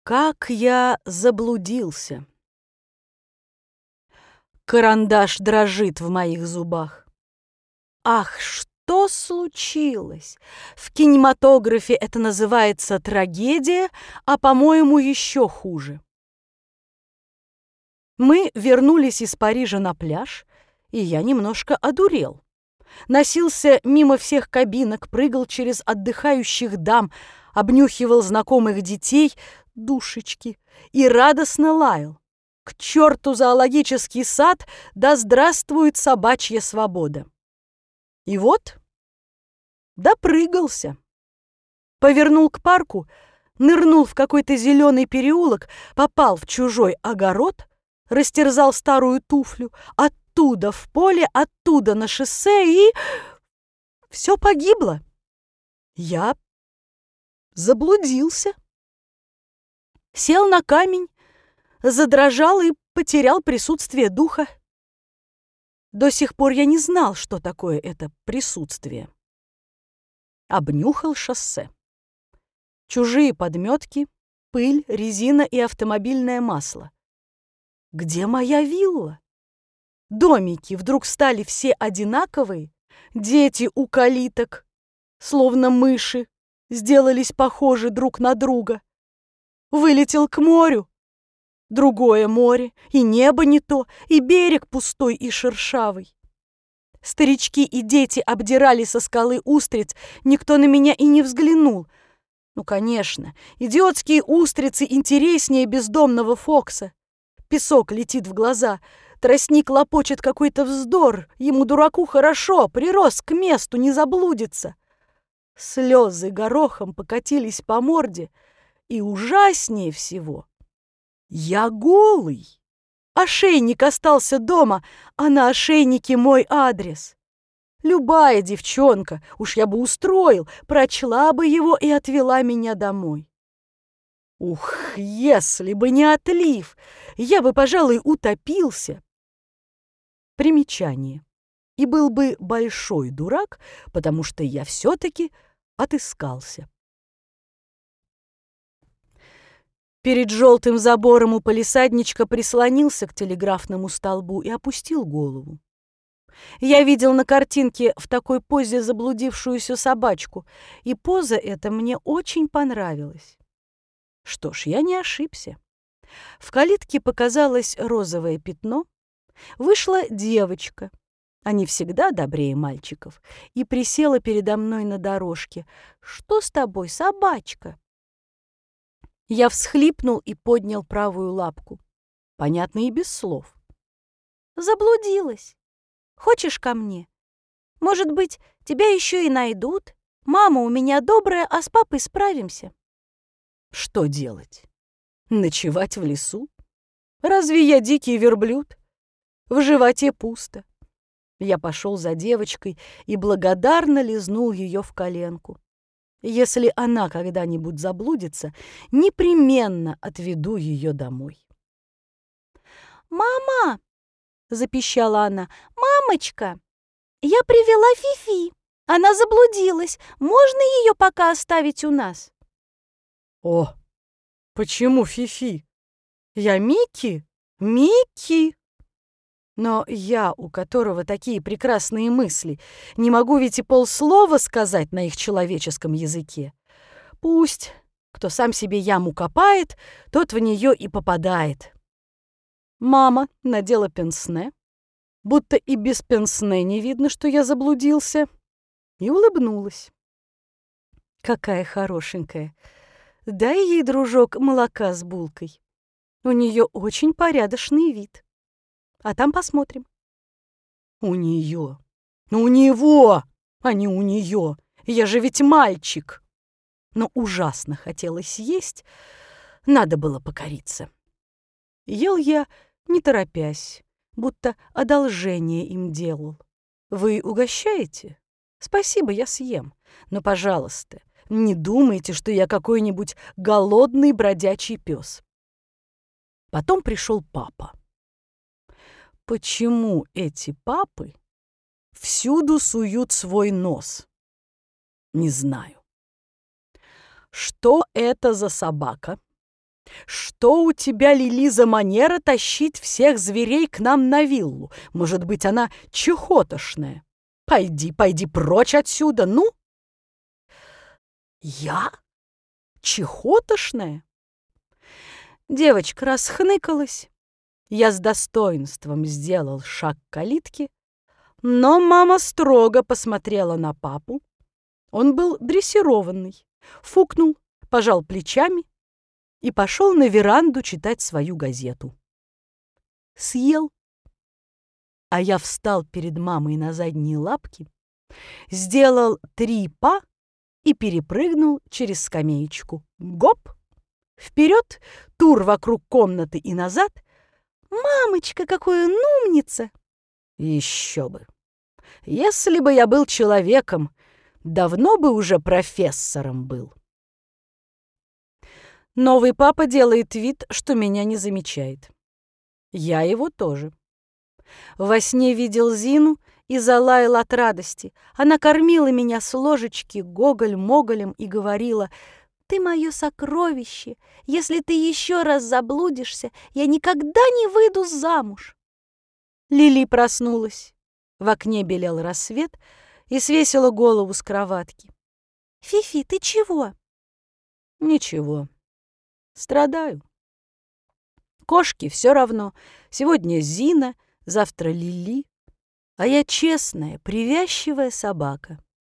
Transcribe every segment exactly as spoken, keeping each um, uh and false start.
Как я заблудился. Карандаш дрожит в моих зубах. Ах, что случилось? В кинематографе это называется трагедия, а, по-моему, еще хуже. Мы вернулись из Парижа на пляж, и я немножко одурел. Носился мимо всех кабинок, прыгал через отдыхающих дам, обнюхивал знакомых детей, душечки, и радостно лаял. К черту зоологический сад, да здравствует собачья свобода. И вот допрыгался. Повернул к парку, нырнул в какой-то зеленый переулок, попал в чужой огород, растерзал старую туфлю, оттуда в поле, оттуда на шоссе, и все погибло. Я заблудился. Сел на камень, задрожал и потерял присутствие духа. До сих пор я не знал, что такое это присутствие. Обнюхал шоссе. Чужие подметки, пыль, резина и автомобильное масло. Где моя вилла? Домики вдруг стали все одинаковые, дети у калиток, словно мыши, сделались похожи друг на друга. Вылетел к морю. Другое море, и небо не то, и берег пустой и шершавый. Старички и дети обдирали со скалы устриц, никто на меня и не взглянул. Ну, конечно, идиотские устрицы интереснее бездомного Фокса. Песок летит в глаза, тростник лопочет какой-то вздор, ему, дураку, хорошо, прирос к месту, не заблудится. Слезы горохом покатились по морде, и ужаснее всего — я голый. Ошейник остался дома, а на ошейнике мой адрес. Любая девчонка, уж я бы устроил, прочла бы его и отвела меня домой. Ух, если бы не отлив, я бы, пожалуй, утопился. Примечание. И был бы большой дурак, потому что я все-таки отыскался. Перед желтым забором у палисадничка прислонился к телеграфному столбу и опустил голову. Я видел на картинке в такой позе заблудившуюся собачку, и поза эта мне очень понравилась. Что ж, я не ошибся. В калитке показалось розовое пятно. Вышла девочка, они всегда добрее мальчиков, и присела передо мной на дорожке. «Что с тобой, собачка?» Я всхлипнул и поднял правую лапку. Понятно и без слов. «Заблудилась. Хочешь ко мне? Может быть, тебя еще и найдут? Мама у меня добрая, а с папой справимся». Что делать? Ночевать в лесу? Разве я дикий верблюд? В животе пусто. Я пошел за девочкой и благодарно лизнул ее в коленку. Если она когда-нибудь заблудится, непременно отведу ее домой. «Мама!» — запищала она. «Мамочка! Я привела Фифи. Она заблудилась. Можно ее пока оставить у нас?» «О, почему Фифи? Я Микки? Микки!» Но я, у которого такие прекрасные мысли, не могу ведь и полслова сказать на их человеческом языке. Пусть, кто сам себе яму копает, тот в нее и попадает. Мама надела пенсне, будто и без пенсне не видно, что я заблудился, и улыбнулась. Какая хорошенькая. Дай ей, дружок, молока с булкой. У нее очень порядочный вид. А там посмотрим. У нее. Ну, у него, а не у нее. Я же ведь мальчик. Но ужасно хотелось есть. Надо было покориться. Ел я, не торопясь, будто одолжение им делал. Вы угощаете? Спасибо, я съем. Но, пожалуйста, не думайте, что я какой-нибудь голодный бродячий пес. Потом пришел папа. Почему эти папы всюду суют свой нос? Не знаю. Что это за собака? Что у тебя, Лили, за манера тащить всех зверей к нам на виллу? Может быть, она чехотошная? Пойди, пойди прочь отсюда, ну!» «Я? Чехотошная?» Девочка расхныкалась. Я с достоинством сделал шаг к калитке, но мама строго посмотрела на папу. Он был дрессированный, фукнул, пожал плечами и пошел на веранду читать свою газету. Съел. А я встал перед мамой на задние лапки, сделал три па и перепрыгнул через скамеечку. Гоп! Вперед, тур вокруг комнаты и назад. «Мамочка, какой он умница!» Еще бы! Если бы я был человеком, давно бы уже профессором был. Новый папа делает вид, что меня не замечает. Я его тоже. Во сне видел Зину и залаял от радости. Она кормила меня с ложечки гоголь-моголем и говорила: «Ты мое сокровище. Если ты еще раз заблудишься, я никогда не выйду замуж». Лили проснулась. В окне белел рассвет и свесила голову с кроватки. «Фифи, ты чего?» «Ничего. Страдаю. Кошке все равно. Сегодня Зина, завтра Лили, а я честная, привязчивая собака».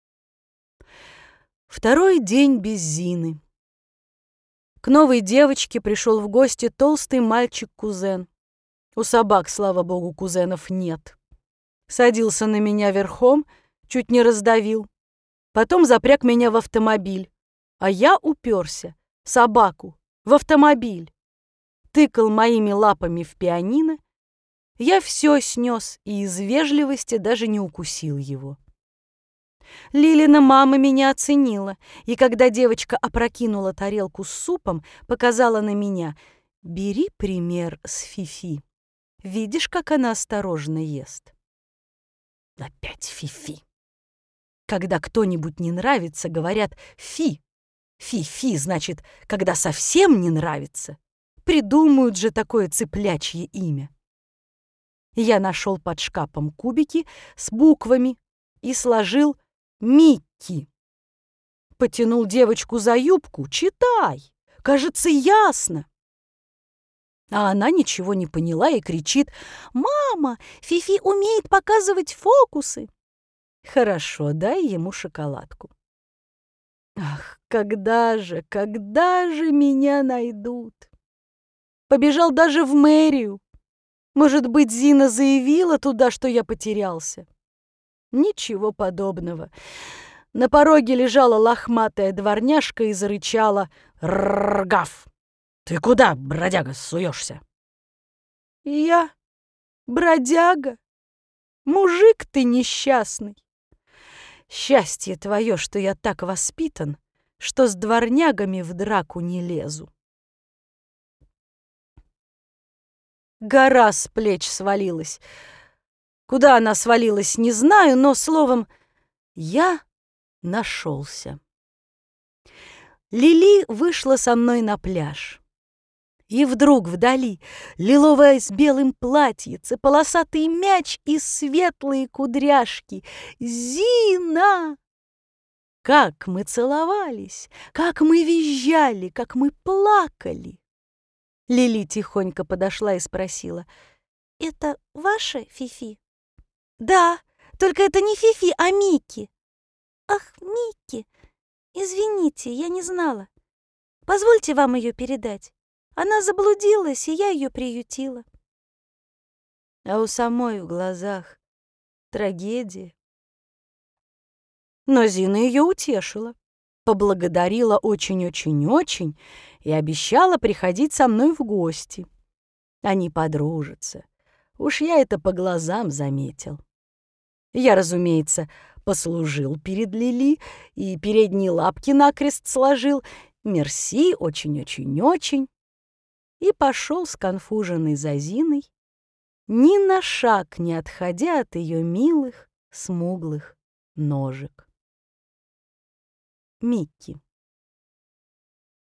Второй день без Зины. К новой девочке пришел в гости толстый мальчик-кузен. У собак, слава богу, кузенов нет. Садился на меня верхом, чуть не раздавил. Потом запряг меня в автомобиль, а я уперся, собаку, в автомобиль. Тыкал моими лапами в пианино. Я все снес и из вежливости даже не укусил его. Лилина мама меня оценила, и когда девочка опрокинула тарелку с супом, показала на меня: «Бери пример с Фифи. Видишь, как она осторожно ест?» Опять Фифи. Когда кто-нибудь не нравится, говорят «фи». Фи-фи значит, когда совсем не нравится. Придумают же такое цыплячье имя. Я нашел под шкафом кубики с буквами и сложил «Микки». Потянул девочку за юбку: «Читай, кажется, ясно». А она ничего не поняла и кричит: «Мама, Фифи умеет показывать фокусы». Хорошо, дай ему шоколадку. Ах, когда же, когда же меня найдут? Побежал даже в мэрию. Может быть, Зина заявила туда, что я потерялся? Ничего подобного. На пороге лежала лохматая дворняжка и зарычала: «Ргав! Ты куда, бродяга, суешься?» Я? Бродяга? Мужик ты несчастный. Счастье твое, что я так воспитан, что с дворнягами в драку не лезу. Гора с плеч свалилась. Куда она свалилась, не знаю, но, словом, я нашелся. Лили вышла со мной на пляж. И вдруг вдали лиловое с белым платьице, полосатый мяч и светлые кудряшки. Зина! Как мы целовались, как мы визжали, как мы плакали. Лили тихонько подошла и спросила: «Это ваша Фифи?» «Да, только это не Фифи, а Микки». «Ах, Микки, извините, я не знала. Позвольте вам ее передать. Она заблудилась, и я ее приютила». А у самой в глазах трагедия. Но Зина ее утешила, поблагодарила очень-очень-очень и обещала приходить со мной в гости. Они подружатся. Уж я это по глазам заметил. Я, разумеется, послужил перед Лили и передние лапки накрест сложил. Мерси, очень-очень-очень. И пошел сконфуженный за Зиной, ни на шаг не отходя от ее милых, смуглых ножек. Микки.